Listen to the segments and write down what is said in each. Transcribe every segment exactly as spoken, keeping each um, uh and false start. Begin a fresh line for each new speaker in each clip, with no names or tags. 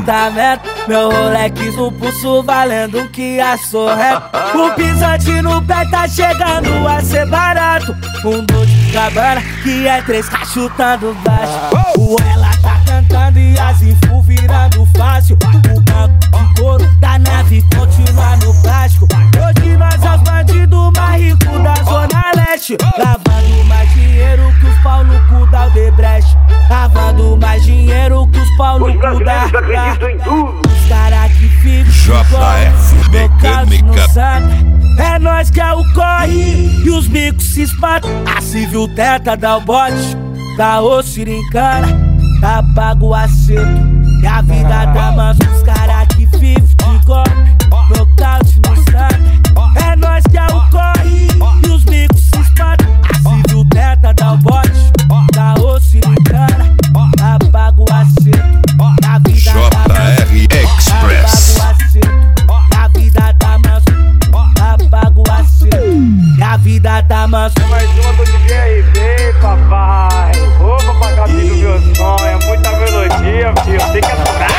apartamento, meu Rolex no pulso valendo um Kia Sorrento. O pisante no pé tá chegando a ser barato. Um Dolce Gabbana que é três K chutando baixo. O ela tá cantando e as info virando fácil. O banco de couro da nave continua no plástico. Hoje nós é os bandidos mais ricos da Zona Leste, lavando mais dinheiro que os pau no cu da Odebrecht. Lavando mais dinheiro que os pau no cu da Os cara que vivem
J F Mecânica.
É nós que é o corre e os bicos se espantam. A civil tenta dar o bote, dá o sirincana, tá pago o acerto. E a vida tá mansa, os cara que vivem de golpe, nocaute no sangue. É nós que é o corre e os bicos se espantam. A civil tenta dar o bote, dá o sirincana, tá pago o acerto. E a vida tá mansa,
J R Express.
tá pago o acerto. E a vida tá mansa, tá pago o acerto. E a vida tá mansa.
Mais uma do D J R B, papai. Ô, papagaio do meu sonho, é muita melodia, filho. Tem que aturar.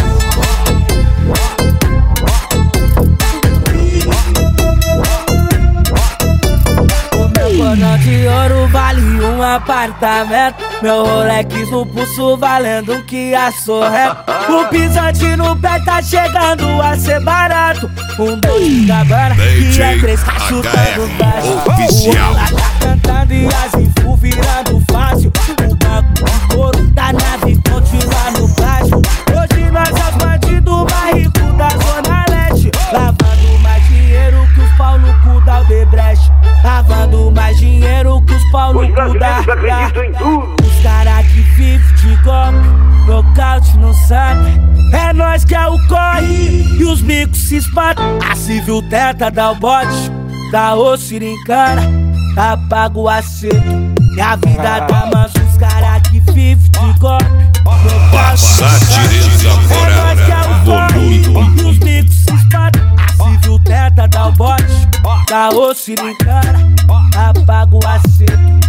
Cordão de ouro vale um apartamento, meu Rolex no pulso valendo um Kia Sorrento. O pisante no pé tá chegando a ser barato. Um Dolce Gabbana que é três K chutando baixo.
Oficial.
O ela tá cantando e as info virando fácil. O banco de couro da nave continua no plástico. Hoje nós é os bandidos mais ricos da Zona Leste, lavando mais dinheiro que os pau no cu da Odebrecht. Lavando mais dinheiro que os pau no cu da Os cara que vivem de golpe, nocaute no sangue. É nós que é o corre e os bicos se espantam. A civil tenta dar o bote, dá o sirincana, tá pago o acerto. E a vida tá mansa, os cara que vivem de golpe,
Passatireza Morada.
e os bicos se espantam. A civil tenta dar o bote, dá o sirincana, tá pago o acerto.